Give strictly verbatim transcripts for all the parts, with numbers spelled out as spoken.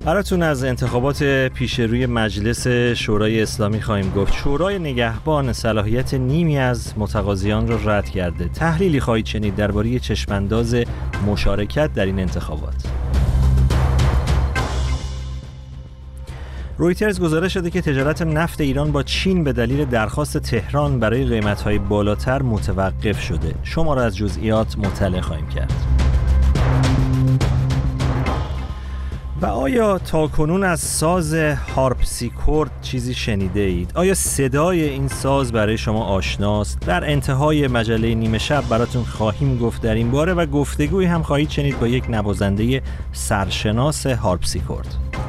براتون از انتخابات پیش روی مجلس شورای اسلامی خواهیم گفت. شورای نگهبان صلاحیت نیمی از متقاضیان را رد کرده. تحلیلی خواهید شنید درباره چشمانداز مشارکت در این انتخابات. رویترز گزارش داده که تجارت نفت ایران با چین به دلیل درخواست تهران برای قیمت‌های بالاتر متوقف شده. شما را از جزئیات مطلع خواهیم کرد. و آیا تاکنون از ساز هارپسیکورد چیزی شنیده اید؟ آیا صدای این ساز برای شما آشناست؟ در انتهای مجله نیمه شب براتون خواهیم گفت در این باره و گفتگویی هم خواهید شنید با یک نوازنده سرشناس هارپسیکورد.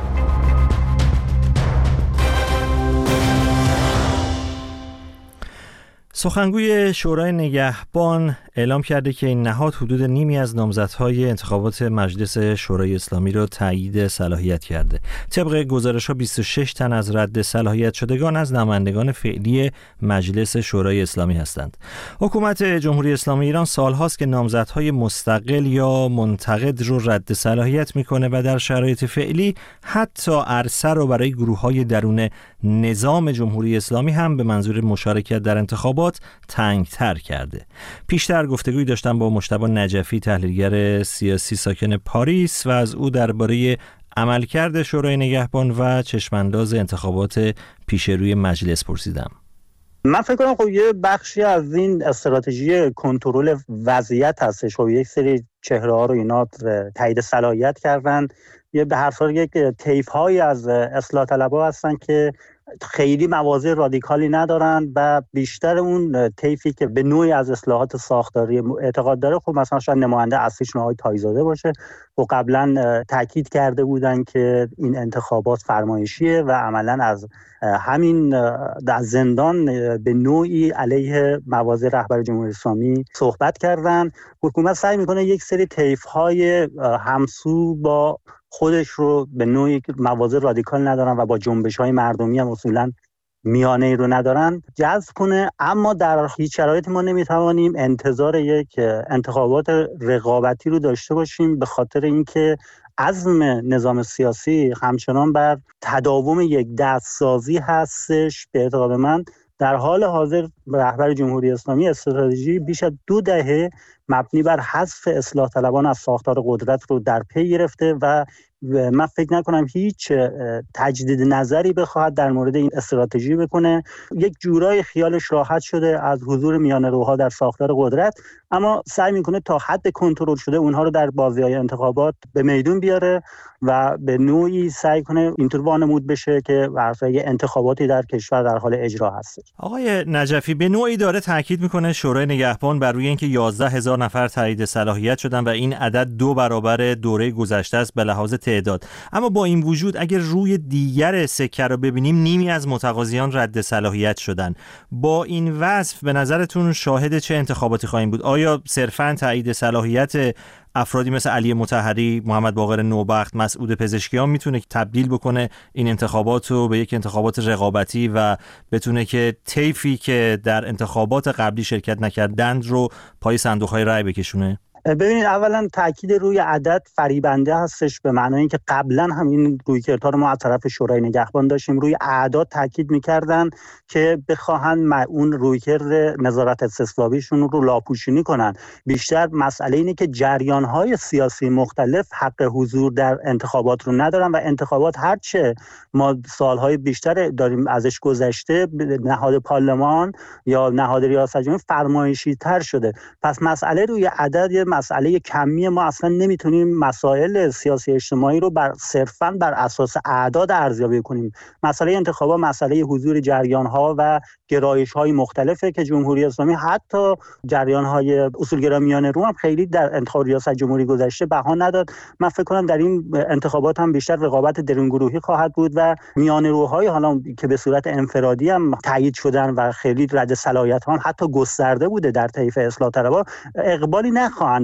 سخنگوی شورای نگهبان اعلام کرده که این نهاد حدود نیمی از نامزدهای انتخابات مجلس شورای اسلامی را تایید صلاحیت کرده. طبق گزارش‌ها بیست و شش تن از رد صلاحیت شدگان از نمایندگان فعلی مجلس شورای اسلامی هستند. حکومت جمهوری اسلامی ایران سالهاست که نامزدهای مستقل یا منتقد رو رد صلاحیت میکنه و در شرایط فعلی حتی عرصه رو برای گروه‌های درون نظام جمهوری اسلامی هم به منظور مشارکت در انتخابات تنگ‌تر کرده. پیشتر گفتگویی داشتم با مجتبی نجفی، تحلیلگر سیاسی ساکن پاریس، و از او درباره عملکرد شورای نگهبان و چشمانداز انتخابات پیش روی مجلس پرسیدم. من فکر کنم خب یه بخشی از این استراتژی کنترل وضعیت هستش. خب یک سری چهره ها رو اینا تایید صلاحیت کردن. یه به هر حال یک طیف هایی از اصلاح طلبها هستن که خیلی مواضع رادیکالی ندارن و بیشتر اون طیفی که به نوعی از اصلاحات ساختاری اعتقاد داره، خب مثلا شاید نماینده اصلیشون آقای تایی‌زاده باشه و قبلا تاکید کرده بودن که این انتخابات فرمایشیه و عملا از همین در زندان به نوعی علیه مواضع رهبر جمهوری اسلامی صحبت کردن. حکومت سعی میکنه یک سری طیف‌های همسو با خودش رو به نوعی مواضع رادیکال ندارن و با جنبش‌های مردمی هم اصولاً میانه ای رو ندارن جذب کنه، اما در هیچ شرایطی ما نمیتوانیم انتظار یک انتخابات رقابتی رو داشته باشیم، به خاطر اینکه عزم نظام سیاسی همچنان بر تداوم یک دستسازی هستش. به اعتقاد من در حال حاضر رهبر جمهوری اسلامی استراتژی بیش از دو دهه مبنی بر حذف اصلاح طلبان از ساختار قدرت رو در پی گرفته و من فکر نکنم هیچ تجدید نظری بخواهد در مورد این استراتژی بکنه. یک جورای خیالش راحت شده از حضور میانه روها در ساختار قدرت، اما سعی میکنه تا حد کنترل شده اونها رو در بازی‌های انتخابات به میدون بیاره و به نوعی سعی کنه اینطور وانمود بشه که ورای انتخاباتی در کشور در حال اجرا هست. آقای نجفی به نوعی داره تاکید میکنه شورای نگهبان بر روی اینکه یازده هزار نفر تایید صلاحیت شدن و این عدد دو برابر دوره گذشته است به لحاظ تعداد. اما با این وجود اگر روی دیگر سکه رو ببینیم، نیمی از متقاضیان رد صلاحیت شدن. با این وصف به نظرتون شاهد چه انتخاباتی خواهیم بود؟ آیا صرفاً تایید صلاحیت افرادی مثل علی مطهری، محمد باقر نوبخت، مسعود پزشکیان میتونه تبدیل بکنه این انتخابات رو به یک انتخابات رقابتی و بتونه که طیفی که در انتخابات قبلی شرکت نکردند رو پای صندوق‌های رای بکشونه؟ ببینید، اولا تاکید روی عدد فریبنده هستش، به معنای اینکه قبلا هم این رویکردها رو ما از طرف شورای نگهبان داشتیم، روی اعداد تاکید می‌کردن که بخواهن اون رویکرد نظارت استصوابیشون رو لاپوشینی کنن. بیشتر مسئله اینه که جریان‌های سیاسی مختلف حق حضور در انتخابات رو ندارن و انتخابات هرچه ما سالهای بیشتر داریم ازش گذشته، نهاد پارلمان یا نهاد ریاست جمهوری فرمایشی‌تر شده. پس مسئله روی عدد یه مسئله کمی، ما اصلا نمیتونیم مسائل سیاسی اجتماعی رو بر صرفاً بر اساس اعداد ارزیابی کنیم. مسئله انتخابات مسئله حضور جریان‌ها و گرایش‌های مختلفه که جمهوری اسلامی حتی جریان‌های اصولگرایانه رو هم خیلی در انتخابات ریاست جمهوری گذشته بها نداد. من فکر کنم در این انتخابات هم بیشتر رقابت درونگروهی خواهد بود و میانه روهای حالا که به صورت انفرادی هم تایید شدن و خیلی رد صلاحیت هم حتی گسترده بوده در طیف اصلاح طلبها، اقبالی نخواهند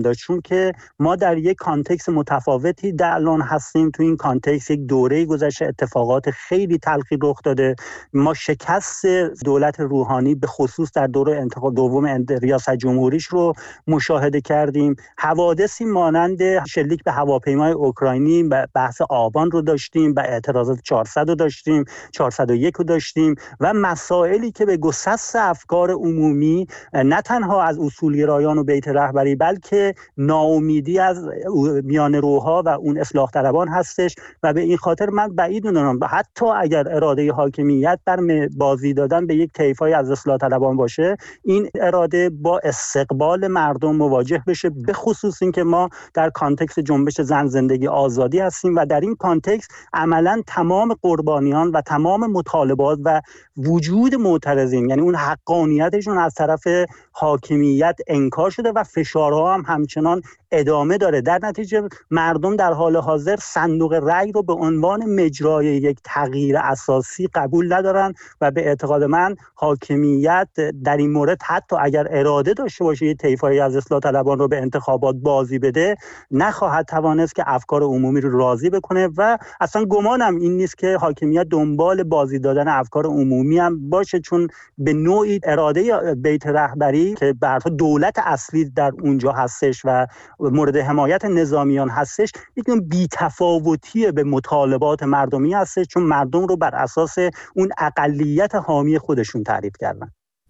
انجام داد، چون که ما در یک کانتکست متفاوتی در الان هستیم. تو این کانتکست یک دوره گذشته اتفاقات خیلی تلخی رخ داده. ما شکست دولت روحانی به خصوص در دوره انتخاب دوم ریاست جمهوریش رو مشاهده کردیم. حوادثی مانند شلیک به هواپیمای اوکراینی، بحث آبان رو داشتیم، و اعتراضات چهارصد رو داشتیم، چهارصد و یک رو داشتیم، و مسائلی که به گسست افکار عمومی نه تنها از اصولگرایان و بیت رهبری بلکه ناامیدی از میان روها و اون اصلاح طلبان هستش. و به این خاطر من بعید می‌دونم حتی اگر اراده حاکمیت در بازی دادن به یک طیفای از اصلاح طلبان باشه، این اراده با استقبال مردم مواجه بشه، به خصوص این که ما در کانتکست جنبش زن زندگی آزادی هستیم و در این کانتکست عملاً تمام قربانیان و تمام مطالبات و وجود معترضین، یعنی اون حقانیتشون از طرف حاکمیت انکار شده و فشارها هم همچنان ادامه داره. در نتیجه مردم در حال حاضر صندوق رأی رو به عنوان مجرای یک تغییر اساسی قبول ندارن و به اعتقاد من حاکمیت در این مورد حتی اگر اراده داشته باشه یه طیفایی از اصلاح طلبان رو به انتخابات بازی بده، نخواهد توانست که افکار عمومی رو راضی بکنه. و اصلا گمانم این نیست که حاکمیت دنبال بازی دادن افکار عمومی هم باشه، چون به نوعی اراده بیت رهبری که برای دولت اصلی در اونجا هستش و مورد حمایت نظامیان هستش، یک نوع بی‌تفاوتی به مطالبات مردمی هستش، چون مردم رو بر اساس اون اقلیت حامی خودشون تعریف کردن.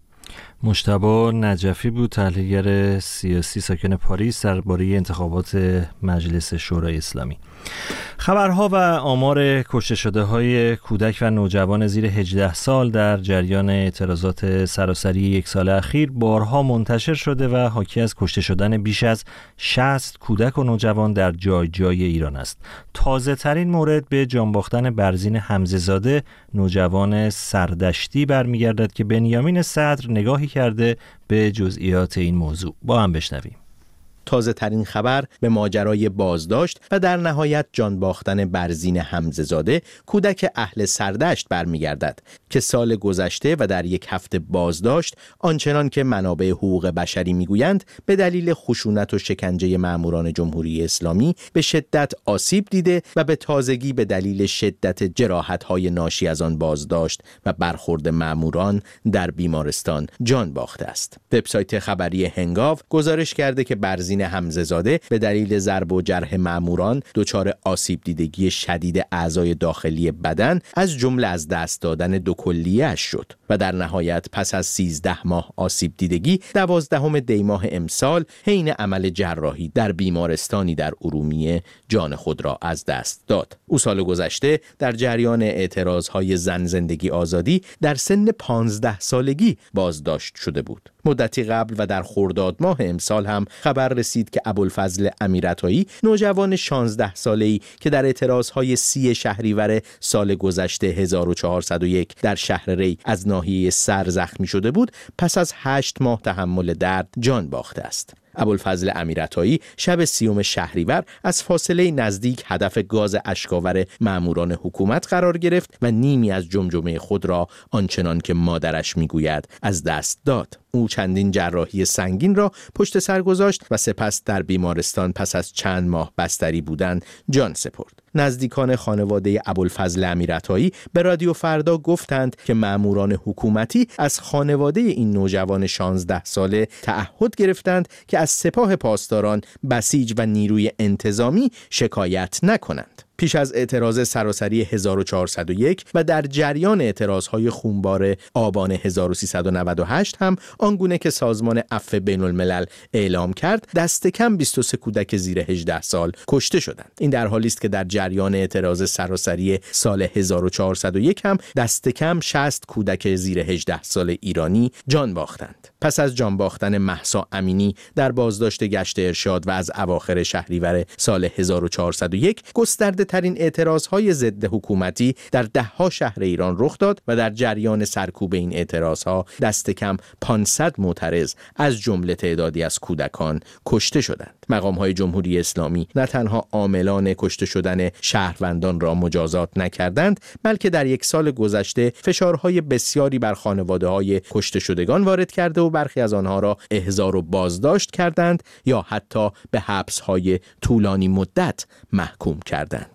مجتبی نجفی بود، تحلیلگر سیاسی ساکن پاریس، درباره انتخابات مجلس شورای اسلامی. خبرها و آمار کشته شده های کودک و نوجوان زیر هجده سال در جریان اعتراضات سراسری یک سال اخیر بارها منتشر شده و حاکی از کشته شدن بیش از شصت کودک و نوجوان در جای جای ایران است. تازه ترین مورد به جان باختن برزین حمزه زاده، نوجوان سردشتی، برمیگردد که بنیامین صدر نگاهی کرده به جزئیات این موضوع. با هم بشنویم. تازه ترین خبر به ماجرای بازداشت و در نهایت جان باختن برزین حمزه زاده، کودک اهل سردشت برمیگردد که سال گذشته و در یک هفته بازداشت، آنچنان که منابع حقوق بشری میگویند به دلیل خشونت و شکنجه ماموران جمهوری اسلامی به شدت آسیب دیده و به تازگی به دلیل شدت جراحت‌های ناشی از آن بازداشت و برخورد ماموران در بیمارستان جان باخته است. وبسایت خبری هنگاو گزارش کرده که برزین حمزه زاده به دلیل ضرب و جرح ماموران دچار آسیب دیدگی شدید اعضای داخلی بدن، از جمله از دست دادن دو کلیه‌اش شد و در نهایت پس از سیزده ماه آسیب دیدگی دوازدهم دی ماه امسال حین عمل جراحی در بیمارستانی در ارومیه جان خود را از دست داد. او سال گذشته در جریان اعتراضهای زن زندگی آزادی در سن پانزده سالگی بازداشت شده بود. مدتی قبل و در خرداد ماه امسال هم خبر رسید که ابوالفضل امیرعطایی، نوجوان شانزده ساله‌ای که در اعتراضهای سی شهریور سال گذشته هزار و چهارصد و یک در شهر ری از ناحیه سر زخمی شده بود، پس از هشت ماه تحمل درد جان باخته است. ابوالفضل امیرعطایی شب سیوم شهریور از فاصله نزدیک هدف گاز اشکاور ماموران حکومت قرار گرفت و نیمی از جمجمه خود را آنچنان که مادرش میگوید از دست داد. او چندین جراحی سنگین را پشت سر گذاشت و سپس در بیمارستان پس از چند ماه بستری بودن جان سپرد. نزدیکان خانواده ابوالفضل امیرعطایی به رادیو فردا گفتند که ماموران حکومتی از خانواده این نوجوان شانزده ساله تعهد گرفتند که از سپاه پاسداران، بسیج و نیروی انتظامی شکایت نکنند. پیش از اعتراض سراسری هزار و چهارصد و یک و در جریان اعتراضهای خونبار آبان هزار و سیصد و نود و هشت هم آنگونه که سازمان عفو بین الملل اعلام کرد، دست کم بیست و سه کودک زیر هجده سال کشته شدند. این در حالی است که در جریان اعتراض سراسری سال هزار و چهارصد و یک هم دست کم شصت کودک زیر هجده سال ایرانی جان باختند. پس از جان باختن مهسا امینی در بازداشت گشت ارشاد و از اواخر شهریور سال هزار و چهارصد و یک، گسترده بزرگترین اعتراضهای ضد حکومتی در دهها شهر ایران رخ داد و در جریان سرکوب این اعتراضها دست کم پانصد معترض از جمله تعدادی از کودکان کشته شدند. مقام‌های جمهوری اسلامی نه تنها عاملان کشته شدن شهروندان را مجازات نکردند، بلکه در یک سال گذشته فشارهای بسیاری بر خانواده‌های کشته شدگان وارد کرده و برخی از آنها را احضار و بازداشت کردند یا حتی به حبس‌های طولانی مدت محکوم کردند.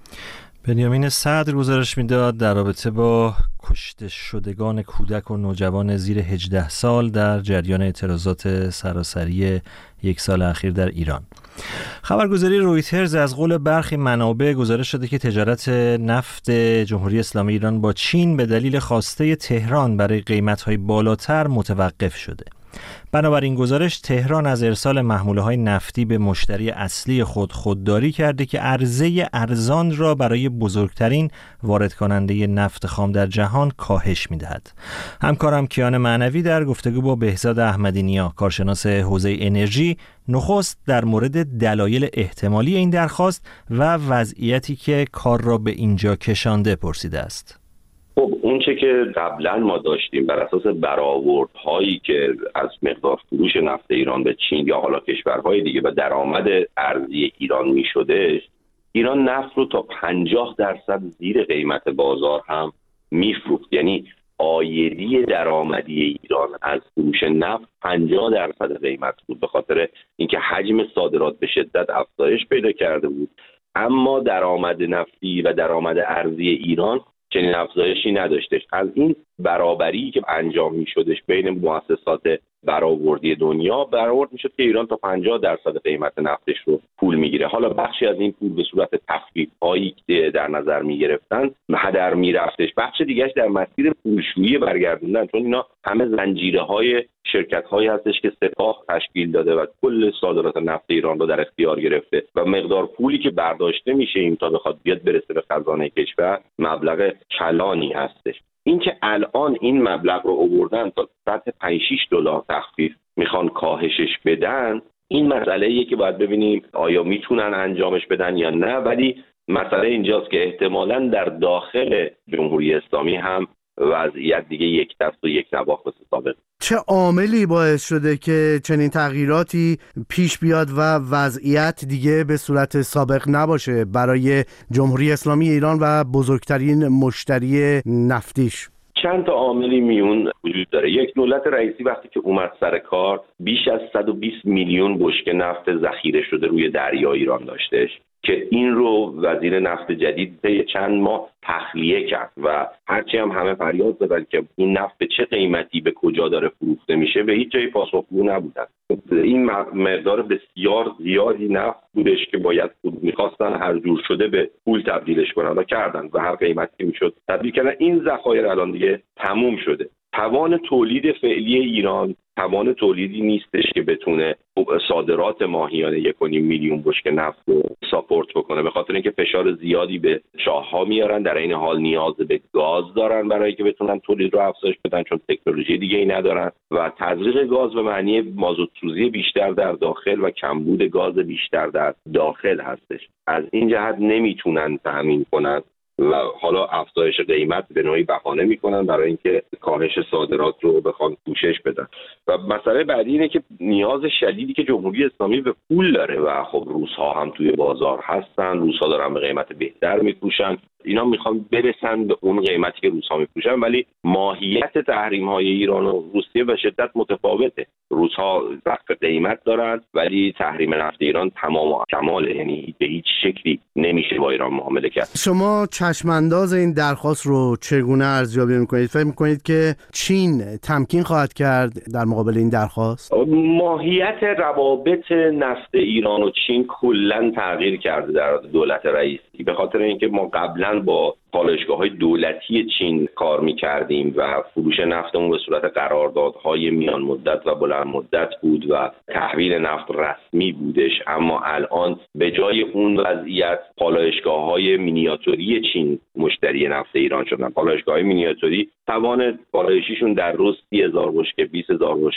بنیامین صدر گزارش میداد در رابطه با کشته شدگان کودک و نوجوان زیر هجده سال در جریان اعتراضات سراسری یک سال اخیر در ایران. خبرگزاری رویترز از قول برخی منابع گزارش شده که تجارت نفت جمهوری اسلامی ایران با چین به دلیل خواسته تهران برای قیمت‌های بالاتر متوقف شده. بنابراین گزارش تهران از ارسال محموله‌های نفتی به مشتری اصلی خود خودداری کرده که عرضه ارزان را برای بزرگترین وارد کننده نفت خام در جهان کاهش می‌دهد. همکارم کیان معنوی در گفتگو با بهزاد احمدی‌نیا، کارشناس حوزه انرژی، نخست در مورد دلایل احتمالی این درخواست و وضعیتی که کار را به اینجا کشانده پرسیده است. خب اون چه که قبلا ما داشتیم بر اساس برآوردهایی که از مقدار فروش نفت ایران به چین یا حالا کشورهای دیگه و درآمد ارزی ایران میشدش، ایران نفت رو تا پنجاه درصد زیر قیمت بازار هم میفروخت. یعنی عایدی درآمدی ایران از فروش نفت پنجاه درصد قیمت بود، به خاطر اینکه حجم صادرات به شدت افزایش پیدا کرده بود، اما درآمد نفتی و درآمد ارزی ایران چنین افزایشی نداشتش. از این برابری که انجام می شدش بین مؤسسات برآوردی دنیا، برآورد می شد که ایران تا پنجاه درصد قیمت نفتش رو پول می گیره. حالا بخشی از این پول به صورت تخفیف هایی که در نظر می گرفتن هدر می رفتش، بخش دیگهش در مسیر پولشویی برگردوندن، چون اینا همه زنجیره های شرکت هایی هستش که سپاه تشکیل داده و کل صادرات نفت ایران رو در اختیار گرفته و مقدار پولی که برداشته میشه این تا بخواد بیاد برسه به خزانه کشور مبلغ کلانی هستش. این که الان این مبلغ رو آوردن تا سطح پنج شش دلار تخفیف میخوان کاهشش بدن، این مسئله ایه که باید ببینیم آیا میتونن انجامش بدن یا نه. ولی مسئله اینجاست که احتمالاً در داخل جمهوری اسلامی هم وضعیت دیگه یک دست و یک نواخت مثل سابق. چه عاملی باعث شده که چنین تغییراتی پیش بیاد و وضعیت دیگه به صورت سابق نباشه برای جمهوری اسلامی ایران و بزرگترین مشتری نفتیش؟ چند تا عاملی میون وجود داره. یک، دولت رئیسی وقتی که اومد سر کار بیش از صد و بیست میلیون بشکه نفت ذخیره شده روی دریا ایران داشتش که این رو وزیر نفت جدید طی چند ماه تخلیه کرد و هرچی هم همه فریاد زدن که این نفت به چه قیمتی به کجا داره فروخته میشه، به هیچ جای پاسخگو نبودن. این مقدار بسیار زیادی نفت بودش که باید میخواستن هر جور شده به پول تبدیلش کنن و کردن و هر قیمتی میشد تبدیل کردن. این ذخایر الان دیگه تموم شده. توان تولید فعلی ایران توان تولیدی نیستش که بتونه صادرات ماهیانه یک و نیم میلیون بشکه نفت رو ساپورت بکنه، به خاطر اینکه فشار زیادی به چاه‌ها میارن، در این حال نیاز به گاز دارن برای که بتونن تولید رو افزایش بدن چون تکنولوژی دیگه ای ندارن و تزریق گاز به معنی مازوت سوزی بیشتر در داخل و کمبود گاز بیشتر در داخل هستش. از این جهت نمیتونن تأمین کنن و حالا افزایش قیمت به نوعی بهانه میکنن برای اینکه کاهش صادرات رو بخوان پوشش بدن. و مسئله بعدی اینه که نیاز شدیدی که جمهوری اسلامی به پول داره و خب روس‌ها هم توی بازار هستن، روس‌ها دارن به قیمت بهتر میفروشن، اینا میخوان برسن به اون قیمتی که روس‌ها میفروشن، ولی ماهیت تحریم‌های ایران و روسیه به شدت متفاوته. روس‌ها سقف قیمت دارن ولی تحریم نفت ایران تمام و کماله، یعنی به هیچ شکلی نمیشه با ایران معامله کرد. شما چشمانداز این درخواست رو چگونه ارزیابی میکنید؟ فکر میکنید که چین تمکین خواهد کرد در مقابل این درخواست؟ ماهیت روابط نفت ایران و چین کلاً تغییر کرده در دولت رئیسی، به خاطر اینکه ما قبلا با پالایشگاه‌های دولتی چین کار می‌کردیم و فروش نفتمون به صورت قراردادهای میان مدت و بلند مدت بود و تحویل نفت رسمی بودش، اما الان به جای اون وضعیت پالایشگاه‌های مینیاتوری چین مشتری نفت ایران شدن. پالایشگاه‌های مینیاتوری توان پالایشیشون در روز سی هزار بشکه، بیست هزار بشکه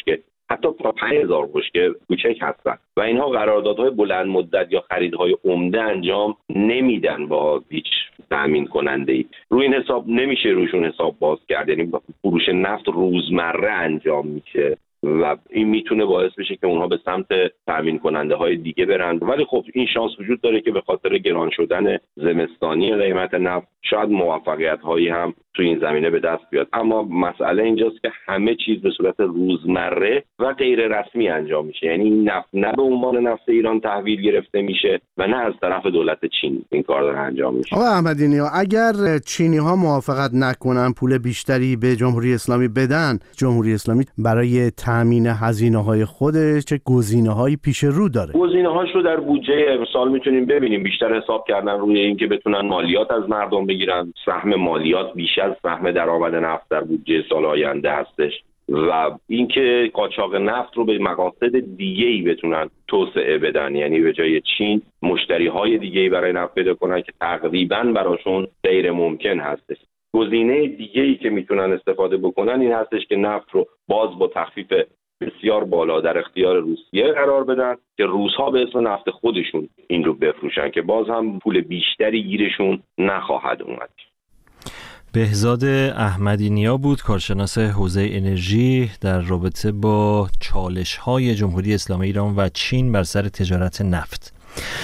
حتی تا پنج هزار بشکه کوچک هستن و اینها قراردادهای بلند مدت یا خریدهای عمده انجام نمیدن با هیچ تامین کننده ای. روی این حساب نمیشه روشون حساب باز کرد، یعنی فروش نفت روزمره انجام میشه و این میتونه باعث بشه که اونها به سمت تامین کننده های دیگه برن. ولی خب این شانس وجود داره که به خاطر گران شدن زمستانی قیمت نفت شاید موفقیت هایی هم تو این زمینه به دست بیاد. اما مسئله اینجاست که همه چیز به صورت روزمره و غیر رسمی انجام میشه، یعنی نفت نه به عنوان نفت ایران تحویل گرفته میشه و نه از طرف دولت چین این کار داره انجام میشه. آقا احمدی نیا، اگر چینی ها موافقت نکنن پول بیشتری به جمهوری اسلامی بدن، جمهوری اسلامی برای تامین هزینه های خودش چه گزینه هایی پیش رو داره؟ گزینه هاش رو در بودجه امسال میتونیم ببینیم. بیشتر حساب کردن روی اینکه بتونن مالیات از مردم بگیرن. سهم مالیات بیش از سهم درآمد نفت در بودجه سال آینده هستش و اینکه قاچاق نفت رو به مقاصد دیگه‌ای بتونن توسعه بدن، یعنی به جای چین مشتری‌های دیگه‌ای برای نفت پیدا کنن که تقریباً براشون غیر ممکن هستش. گزینه دیگه‌ای که میتونن استفاده بکنن این هستش که نفت رو باز با تخفیف بسیار بالا در اختیار روسیه قرار بدن که روس‌ها به اسم نفت خودشون این رو بفروشن که باز هم پول بیشتری گیرشون نخواهد اومد. بهزاد احمدی نیا بود، کارشناس حوزه انرژی، در رابطه با چالش‌های جمهوری اسلامی ایران و چین بر سر تجارت نفت.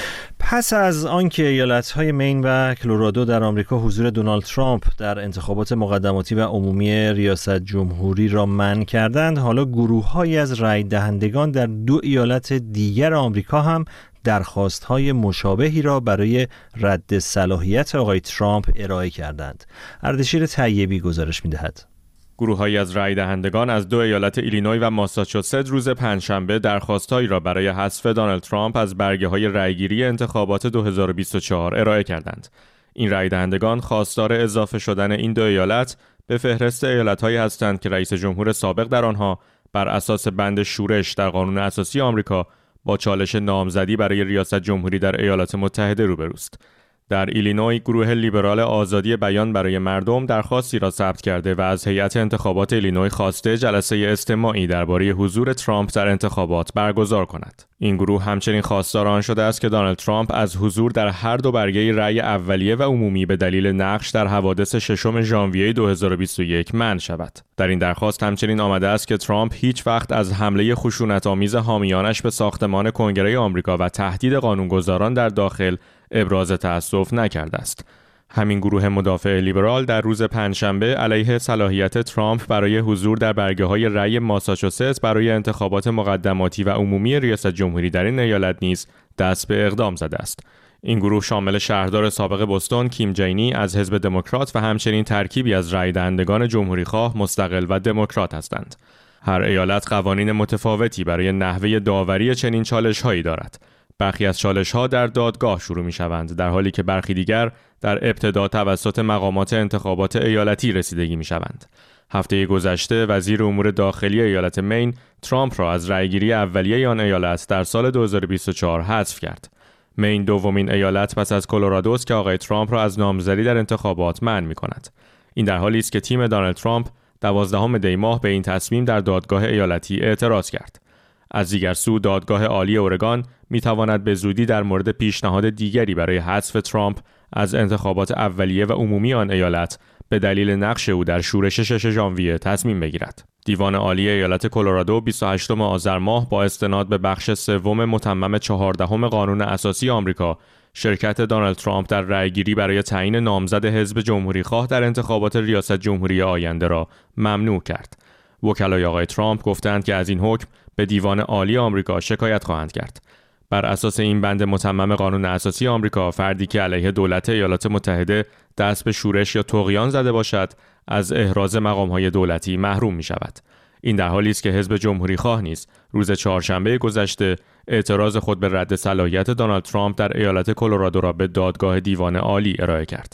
پس از آنکه ایالت‌های مین و کلرادو در آمریکا حضور دونالد ترامپ در انتخابات مقدماتی و عمومی ریاست جمهوری را منع کردند، حالا گروه‌هایی از رای دهندگان در دو ایالت دیگر آمریکا هم درخواست‌های مشابهی را برای رد صلاحیت آقای ترامپ ارائه کردند. اردشیر طیبی گزارش می‌دهد. گروه‌هایی از رای دهندگان از دو ایالت ایلینوی و ماساچوست روز پنجشنبه درخواست‌هایی را برای حذف دونالد ترامپ از برگه‌های رایگیری انتخابات دو هزار و بیست و چهار ارائه کردند. این رای دهندگان خواستار اضافه شدن این دو ایالت به فهرست ایالت‌هایی هستند که رئیس جمهور سابق در آنها بر اساس بند شورش در قانون اساسی آمریکا با چالش نامزدی برای ریاست جمهوری در ایالات متحده روبروست. در ایلینوی گروه لیبرال آزادی بیان برای مردم درخواستی را ثبت کرده و از هیئت انتخابات ایلینوی خواسته جلسه استماعی درباره حضور ترامپ در انتخابات برگزار کند. این گروه همچنین خواستار آن شده است که دونالد ترامپ از حضور در هر دو برگه رأی اولیه و عمومی به دلیل نقش در حوادث ششم ژانویه دو هزار و بیست و یک منع شود. در این درخواست همچنین آمده است که ترامپ هیچ وقت از حمله خشونت‌آمیز حامیانش به ساختمان کنگره آمریکا و تهدید قانونگذاران در داخل ابراز تأسف نکرده است. همین گروه مدافع لیبرال در روز پنجشنبه علیه صلاحیت ترامپ برای حضور در برگه‌های رأی ماساچوست برای انتخابات مقدماتی و عمومی ریاست جمهوری در این ایالت نیز دست به اقدام زده است. این گروه شامل شهردار سابق بوستون کیم جینی از حزب دموکرات و همچنین ترکیبی از رأی دهندگان جمهوری‌خواه، مستقل و دموکرات هستند. هر ایالت قوانین متفاوتی برای نحوه داوری چنین چالش‌هایی دارد. برخی از چالش‌ها در دادگاه شروع می‌شوند، در حالی که برخی دیگر در ابتدا توسط مقامات انتخابات ایالتی رسیدگی می‌شوند. هفته گذشته وزیر امور داخلی ایالت مین ترامپ را از رأیگیری اولیه آن ایالت در سال دو هزار و بیست و چهار حذف کرد. مین دومین ایالت پس از کلرادو است که آقای ترامپ را از نامزدی در انتخابات منع می‌کند. این در حالی است که تیم دونالد ترامپ دوازدهم دی ماه به این تصمیم در دادگاه ایالتی اعتراض کرد. از دیگر سو دادگاه عالی اورگان می تواند به زودی در مورد پیشنهاد دیگری برای حذف ترامپ از انتخابات اولیه و عمومی آن ایالت به دلیل نقش او در شورش شش ژانویه تصمیم بگیرد. دیوان عالی ایالت کلرادو بیست و هشتم آذر ماه با استناد به بخش سوم متمم چهاردهم قانون اساسی آمریکا شرکت دونالد ترامپ در رأیگیری برای تعیین نامزد حزب جمهوری‌خواه در انتخابات ریاست جمهوری آینده را ممنوع کرد. وکلای آقای ترامپ گفتند که از این حکم به دیوان عالی آمریکا شکایت خواهند کرد. بر اساس این بند متمم قانون اساسی آمریکا، فردی که علیه دولت ایالات متحده دست به شورش یا طغیان زده باشد، از احراز مقام‌های دولتی محروم می‌شود. این در حالی است که حزب جمهوری‌خواه نیز روز چهارشنبه گذشته اعتراض خود به رد صلاحیت دونالد ترامپ در ایالت کلرادو را به دادگاه دیوان عالی ارائه کرد.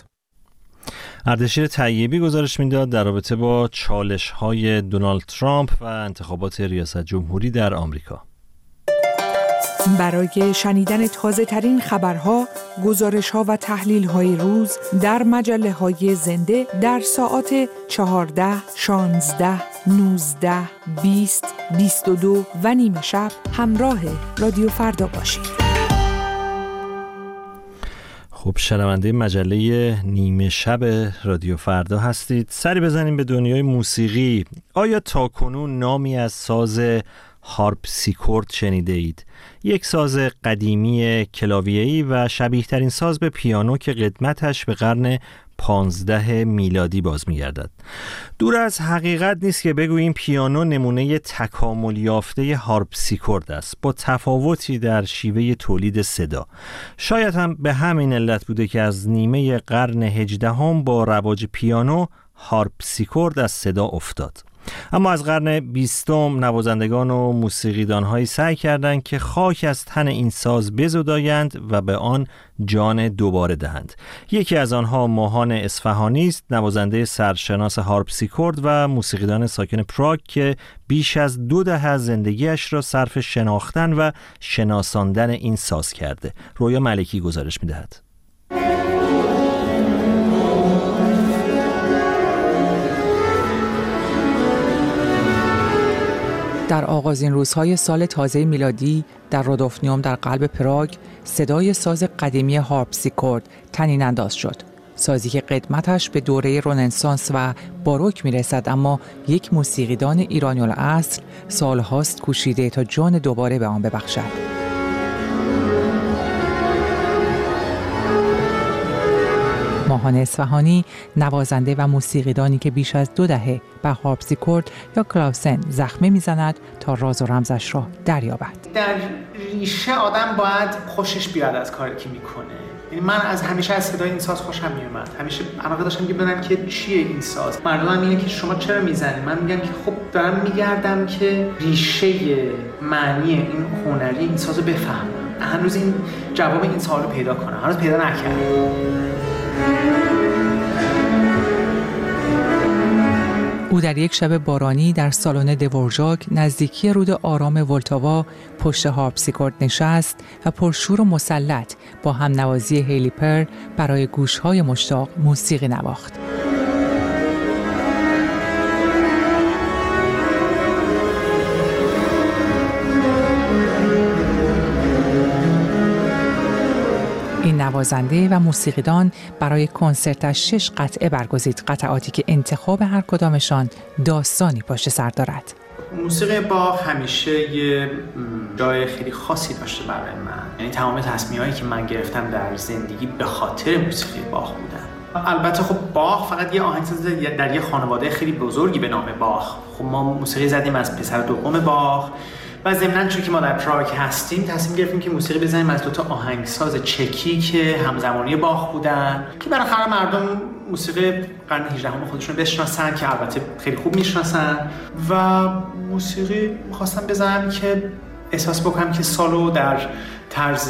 اردشیر طیبی گزارش میداد در رابطه با چالش‌های دونالد ترامپ و انتخابات ریاست جمهوری در آمریکا. برای شنیدن تازه ترین خبرها، گزارش ها و تحلیل های روز در مجله های زنده در ساعات چهارده، شانزده، نوزده، بیست، بیست و دو و نیمه شب همراه رادیو فردا باشید. خب شنونده مجله نیمه شب رادیو فردا هستید. سری بزنیم به دنیای موسیقی. آیا تاکنون نامی از ساز هارپسیکورد شنیده اید؟ یک ساز قدیمی کلاویه‌ای و شبیه ترین ساز به پیانو که قدمتش به قرن پانزده میلادی باز می‌گردد. دور از حقیقت نیست که بگوییم پیانو نمونه تکامل یافته هارپسیکورد است، با تفاوتی در شیوه تولید صدا. شاید هم به همین علت بوده که از نیمه قرن هجدهم با رواج پیانو هارپسیکورد از صدا افتاد. اما از قرن بیستم نوازندگان و موسیقیدان‌هایی سعی کردند که خاک از تن این ساز بزدایند و به آن جان دوباره دهند. یکی از آنها ماهان اصفهانی است، نوازنده سرشناس هارپسیکورد و موسیقیدان ساکن پراگ که بیش از دو دهه از زندگیش را صرف شناختن و شناساندن این ساز کرده. رویا ملکی گزارش می‌دهد. در آغازین روزهای سال تازه میلادی در رودوفنیوم در قلب پراگ صدای ساز قدیمی هارپسیکورد طنین انداز شد. سازی که قدمتش به دوره رنسانس و باروک میرسد، اما یک موسیقیدان ایرانی الاصل سالهاست کوشیده تا جان دوباره به آن ببخشد. ماهان اصفهانی نوازنده و موسیقیدانی که بیش از دو دهه به هارپسیکورد یا کلاوسن زخمه میزند تا راز و رمزش را دریابد. در ریشه آدم باید خوشش بیاد از کاری که میکنه. یعنی من از همیشه از صدای این ساز خوشم میومد. همیشه علاقه داشتم که بدونم که چیه این ساز. مردم هم میگن که شما چرا میزنی؟ من میگم که خب دارم میگردم که ریشه معنی این هنری این سازو بفهمم. هنوز این جواب این سوالو پیدا کنم. هنوز پیدا نکردم. او در یک شب بارانی در سالن دورژاک نزدیکی رود آرام ولتاوا پشت هارپسیکورد نشست و پرشور و مسلط با هم نوازی هیلی پر برای گوش‌های مشتاق موسیقی نواخت. این نوازنده و موسیقیدان برای کنسرتش شش قطعه برگزید، قطعاتی که انتخاب هر کدامشان داستانی پشت سر دارد. موسیقی باخ همیشه یه جای خیلی خاصی داشته برای من. یعنی تمام تصمیمایی که من گرفتم در زندگی به خاطر موسیقی باخ بودن. البته خب باخ فقط یه آهنگساز در یه خانواده خیلی بزرگی به نام باخ. خب ما موسیقی زدیم از پسر دوم باخ و ضمناً چون که ما در پراگ هستیم تصمیم گرفتیم که موسیقی بزنیم از دو تا آهنگساز چکی که همزمانی باخ بودن که بالاخره مردم موسیقی قرن هجدهم خودشون بشناسن که البته خیلی خوب میشناسن و موسیقی خواستم بزنم که احساس بکنم که سالو در طرز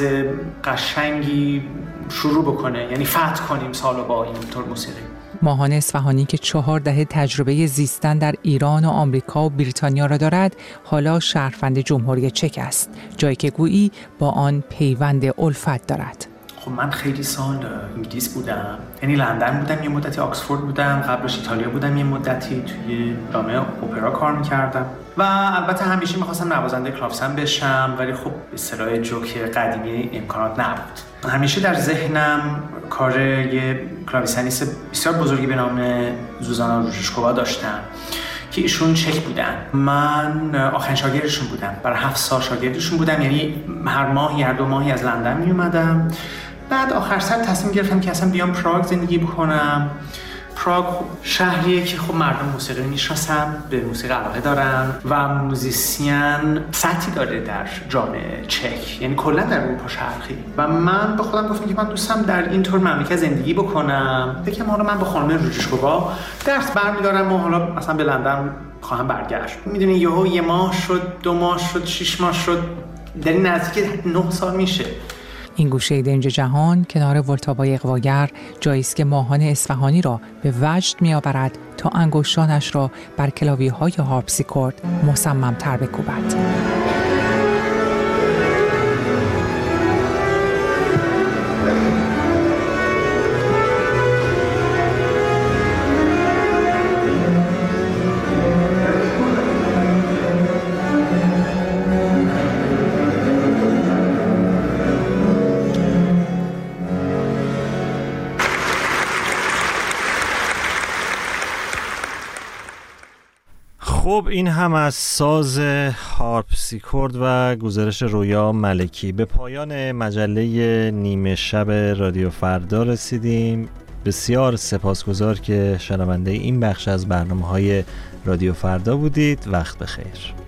قشنگی شروع بکنه، یعنی فتح کنیم سالو با این طور موسیقی. ماهان اصفهانی که چهار دهه تجربه زیستن در ایران و آمریکا و بریتانیا را دارد، حالا شهروند جمهوری چک است، جایی که گویی با آن پیوند الفت دارد. خب من خیلی سال انگلیس بودم، یعنی لندن بودم یه مدتی، آکسفورد بودم، قبلش ایتالیا بودم یه مدتی، توی جامعه اپرا کار میکردم و البته همیشه میخواستم نوازنده کلاوسن بشم، ولی خب به اصطلاح جوک قدیمی امکانات نبود. همیشه در ذهنم کار یه کلاویسنیست بسیار بزرگی به نام زوزانا روژشکووا داشتم که ایشون چک بودن. من آخرین شاگردشون بودم، برای هفت سال شاگردشون بودم، یعنی هر ماه یا دو ماهی از لندن می اومدم. بعد آخر سر تصمیم گرفتم که اصلا بیام پراگ زندگی بکنم. پراگ شهریه که خب مردم موسیقی میشناسن، به موسیقی علاقه دارن و موزیسین سطحی داره در جامعه چک، یعنی کلا در اروپا شرقی. و من به خودم گفتم که من دوستم در این طور مملکت زندگی بکنم. فکرم حالا من با خانم روژشکووا درس برمی‌دارم و حالا مثلا به لندن خواهم برگشت. میدونی یهو یه ماه شد، دو ماه شد، شش ماه شد، در این نزدیک نه سال میشه. این گوشه دنج جهان کنار ولتاوای اغواگر جایی است که ماهان اصفهانی را به وجد می‌آورد تا انگشتانش را بر کلاویه‌های هارپسیکورد مصمم‌تر بکوبد. خب این هم از ساز هارپسیکورد و گزارش رویا ملکی. به پایان مجله نیمه شب رادیو فردا رسیدیم. بسیار سپاسگزار که شنونده این بخش از برنامه‌های رادیو فردا بودید. وقت بخیر.